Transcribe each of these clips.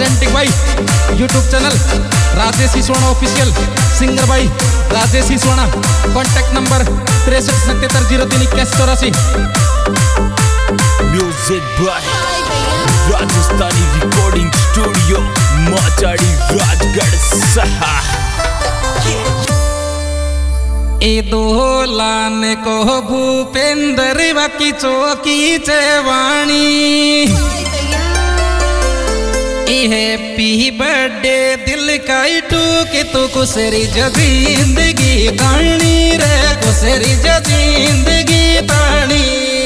Authentic भाई YouTube channel Rajesh Sisona official, singer भाई Rajesh Sisona, contact number 6377038184। Music by Rajasthani recording studio Machadi Rajgarh सहा। ए दोलान को भूपेंद्र बाकी चौकी चेवाणी, हैप्पी बर्थडे दिल का टूके तो कुसरी जिंदगी तानी रे, कुसरी जिंदगी तानी।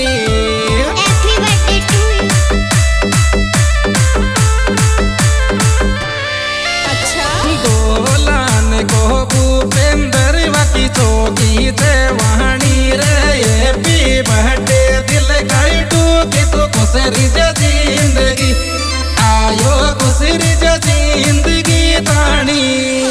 गोलान को भूपेंद्र बाकी चौकी चेवाणी रे, हैप्पी बर्थडे दिल का टूके तो कुसरी जिंदगी आयो, कुसरी जिंदगी तानी।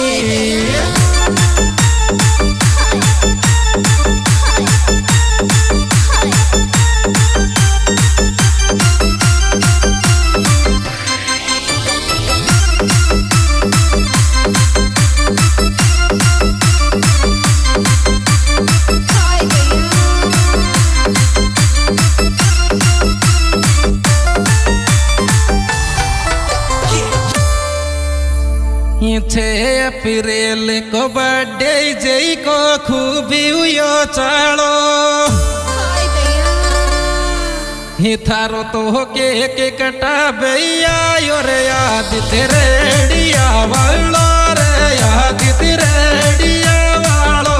छे अप्रैल को बर्थडे जई को खूबी हुयो चालो, ही थारो तो केक कटा भैया रे, याद तेरे डिया वालो रे, याद तेरे डिया वालो।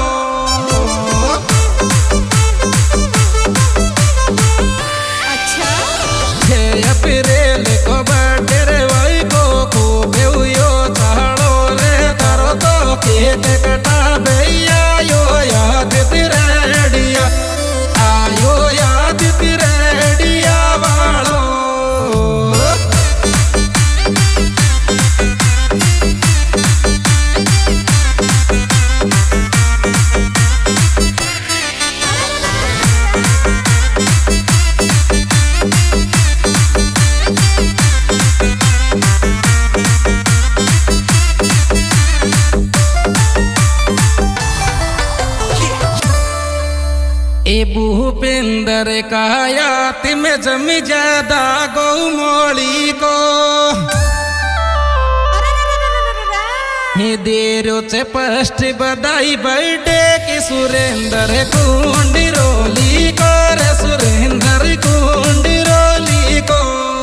अच्छा 6 अप्रैल को बर्थडे रे भाई को खूबी हुयो चालो, केक कटा भैया यो याद तेरे डिया आयो, याद तेरे डिया वालो। भूपेंद्र का याद में जम ज्यादा गौ मोली को, ही देरो से फर्स्ट बधाई बर्थडे की सुरेंद्र कुंडरोली को रे, सुरेंद्र कुंडरोली को।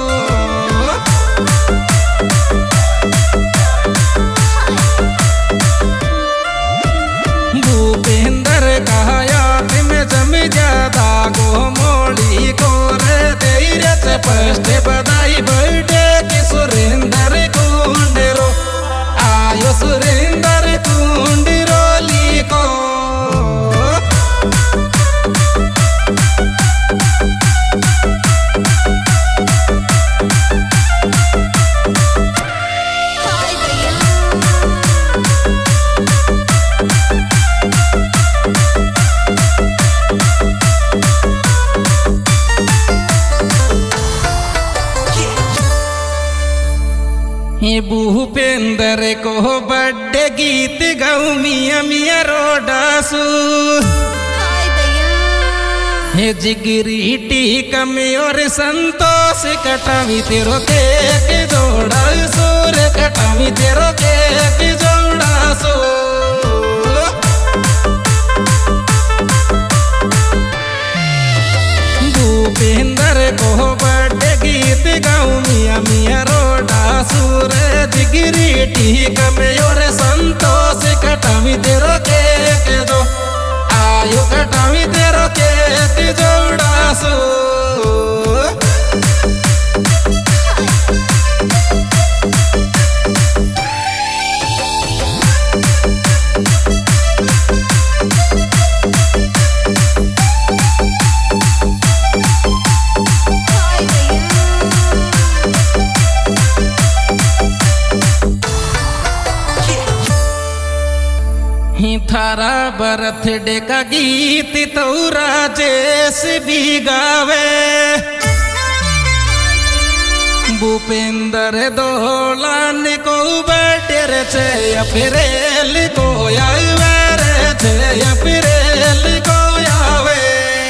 भूपेंद्र का याद में जम ज्यादा गो मोली को रे, तेरे से फर्स्ट बधाई बर्थडे की सुरेंद्र कुंडरो आयो, सुरेंद्र कुंडरोली को। भूपेंद्र को बर्थडे गीत गाऊ मिया मिया रोडासू, हे जिगरी टीका में और संतोष कटावी तेरो केक जोड़ा सूर, कटावी तेरो केक जोड़ा सो। भूपेंद्र को बर्थडे गीत गाऊ मिया मिया रोडासू रे, जिगरी टीका में और संतोष कटावी तेरो केक जो आयो, कटावी तेरो केक जोड़ा सो। थारा बर्थडे का गीत तो राजेश भी गावे, भूपेंद्र दोलान को बटेर छे अप्रैल को आवे रे छे अप्रैल को आवे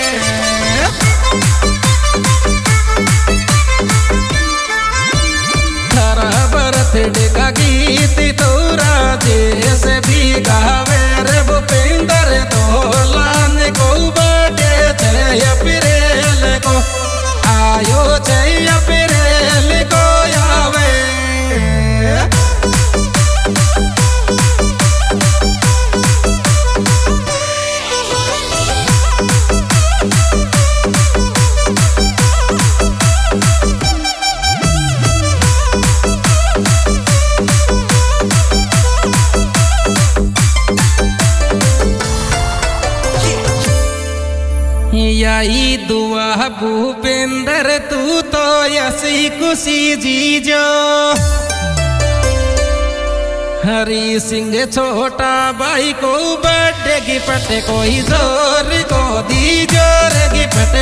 थारा बर्थडे का गीत तोरा जैसे भी गावे रे भूपेंद्र दोलान को बटेर छे अप्रैल को आयो छे अप्रैल को आवे यही दुआ भूपेंद्र तू तो यसी खुशी जीजो हरी सिंह छोटा भाई को बर्थडे गिफ्ट कोई जोर को दी जोर गिफ्ट